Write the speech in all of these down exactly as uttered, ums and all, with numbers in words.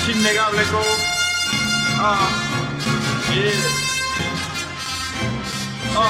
Es innegable como... Ah, yeah. Ah.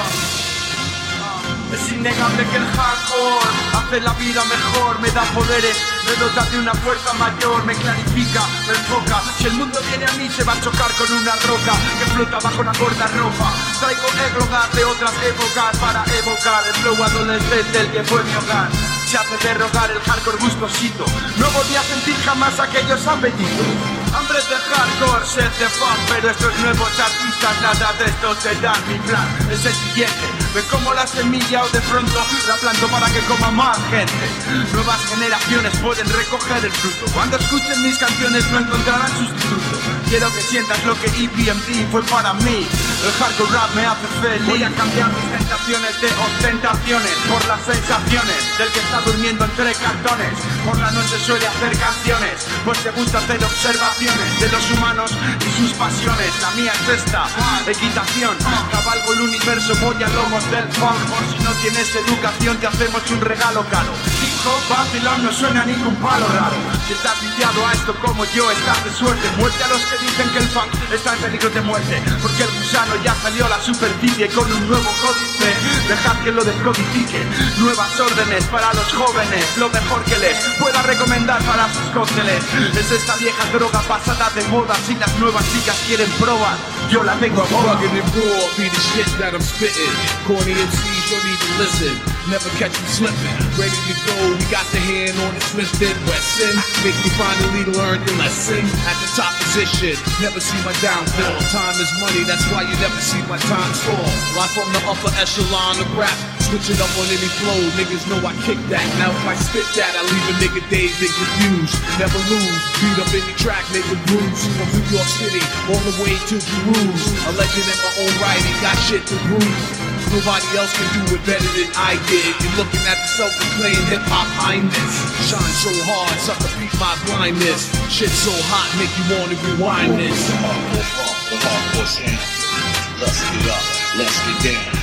Es innegable que el hardcore hace la vida mejor, me da poderes, me dota de una fuerza mayor, me clarifica, me enfoca. Si el mundo viene a mí se va a chocar con una roca que flota bajo la gorda ropa. Traigo églogas de otras épocas para evocar el flow adolescente, el que fue mi hogar. Se hace derrogar el hardcore gustosito, no volví a sentir jamás aquellos apetitos. Hambre de hardcore, sed de funk, pero estos nuevos artistas nada de esto se dan. Mi plan es el siguiente, ve como la semilla o de pronto la planto para que coma más gente. Nuevas generaciones pueden recoger el fruto, cuando escuchen mis canciones no encontrarán sustituto. Quiero que sientas lo que E P M D fue para mí. El hardcore rap me hace feliz. Voy a cambiar mis tentaciones de ostentaciones por las sensaciones del que está durmiendo entre cartones. Por la noche suele hacer canciones, pues te gusta hacer observaciones de los humanos y sus pasiones. La mía es esta, equitación. Cabalgo el universo, voy a lomos del funk. Por si no tienes educación te hacemos un regalo caro. Hijo, vacilón, no suena ningún palo raro. Si estás viciado a esto como yo, estás de suerte. Muerte a los que dicen que el funk está en peligro de muerte, porque el gusano ya salió a la superficie con un nuevo códice. Dejad que lo descodifique. Nuevas órdenes para los jóvenes, lo mejor que les pueda recomendar para sus cócteles. Es esta vieja droga pasada de moda. Si las nuevas chicas quieren probar, yo la tengo toda. Rugged and raw be the shit that I'm spitting. Corny M Cs don't even listen, never catch me slipping. Ready to go, we got the hand on the Smith and Wesson. Make you finally learn your lesson. At the top position, never see my downfall. Time is money, that's why you never see my time fall. Life from the upper echelon of rap. Switch it up on any flow, niggas know I kick that. Now if I spit that, I leave a nigga dazed and confused. Never lose, beat up any track, nigga bruise. From New York City, all the way to Jerusalem. A legend in my own right, ain't got shit to prove. Nobody else can do it better than I did. You're looking at the self-proclaimed hip-hop highness. Shine so hard, sucker beat my blindness. Shit so hot, make you wanna rewind this. The hardcore funk, the hardcore jam. Let's get up, let's get down.